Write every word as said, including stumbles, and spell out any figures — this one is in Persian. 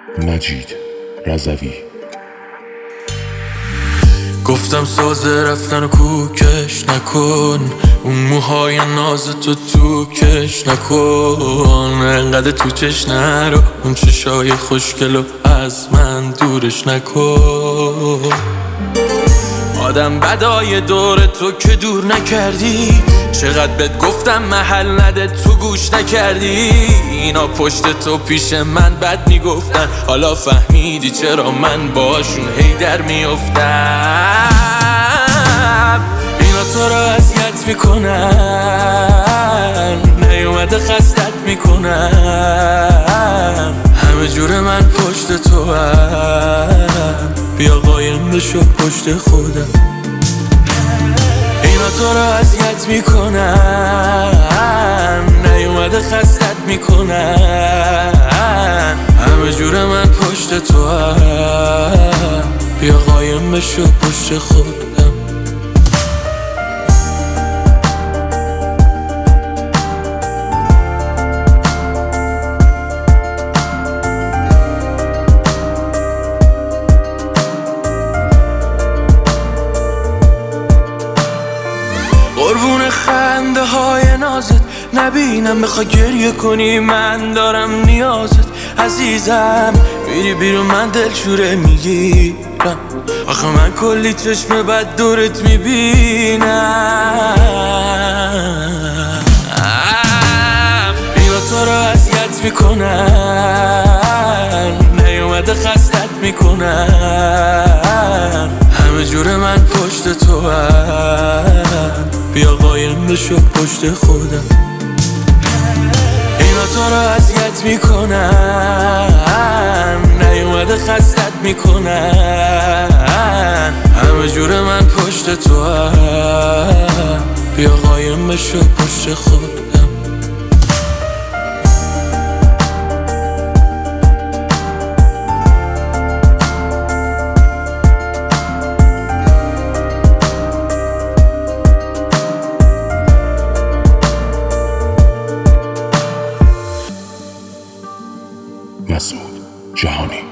مجید رضوی. گفتم سازه رفتن و کوکش نکن، اون موهای ناز تو تو کش نکن، انقدر تو چش نرو، اون چشای خوشگلو از من دورش نکن. آدم بدای دور تو که دور نکردی، چقدر بهت گفتم محل نده تو گوش نکردی. اینا پشت تو پیش من بد میگفتن، حالا فهمیدی چرا من باشون هی در میافتم. اینا تو رو اذیت میکنن، نیومده خستت میکنن، همه جور من پشت تو هم، بیا قایم بشو پشت خودم. اینا تو رو اذیت میکنن، نیومده خستت میکنن، همه جور من پشت تو هم، بیا قایم بشو پشت خودم. قربون خنده های نازت نبینم، بخوای گریه کنی من دارم نیازت. عزیزم میری بیرون من دلشوره میگیرم، آخه من کلی چشم بد دورت میبینم. اینا تو رو اذیت میکنن، نیومده خستت میکنن، همه جور من پشت تو هم، بیا قایم بشو پشت خودم. اینا تو رو اذیت میکنن، نیومده خستت میکنن، همه جور من پشت تو هم، بیا قایم بشو پشت خودم. مسعود جهانی.